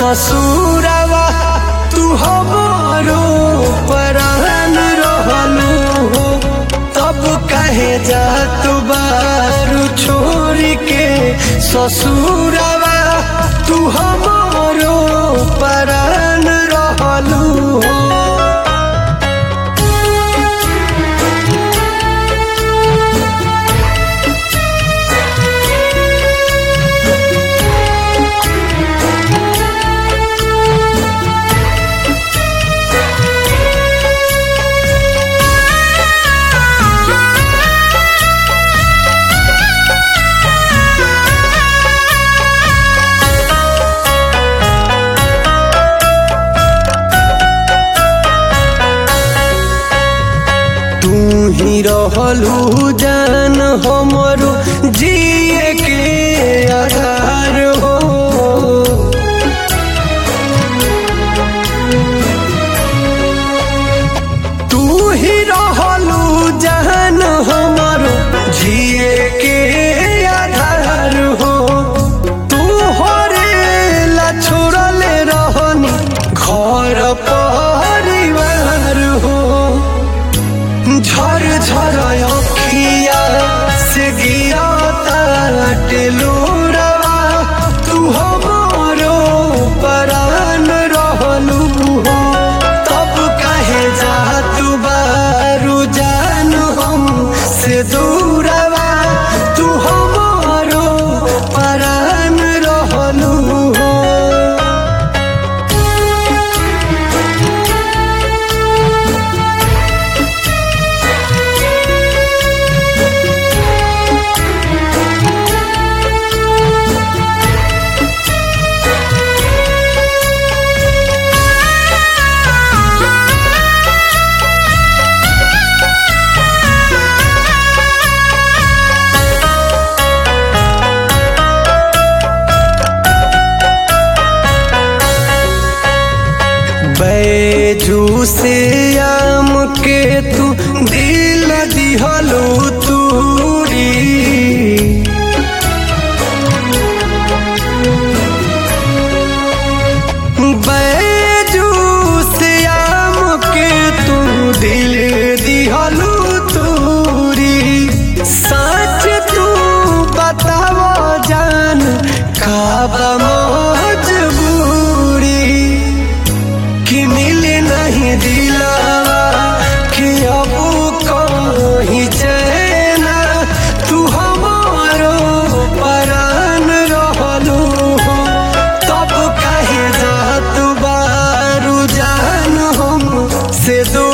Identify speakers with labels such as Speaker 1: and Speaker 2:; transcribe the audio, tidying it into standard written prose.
Speaker 1: ससुरवा तू हमारो परान रहलू हो, तब कहे जात बारू छोड़ के ससुरवा तू हमारो परान रहलू हो। तू ही रहलू जान हमरो जिए के आधार हो, तू ही रहलू जान हमरो जिए के आधार हो। तू हरेला छोड़ले रहनी घर परिवार हो, झर झर अखिया से गिरता टेलुरवा तू हमारो परान रहलू हो, तब कहे जात बारू जान हम से दूरवा तू हमारो परान रहलू हो। बैजू से आम के तू दिल दिहलू तूरी, बैजू से आम के तू दिल दिहलू तूरी। सच तू बताव जान का मजबूरी कि मिले नहीं दिलावा कि अब कहीं चैना तू हमारो परान रहलू हो, तब कहे जात बारू जान हम से दो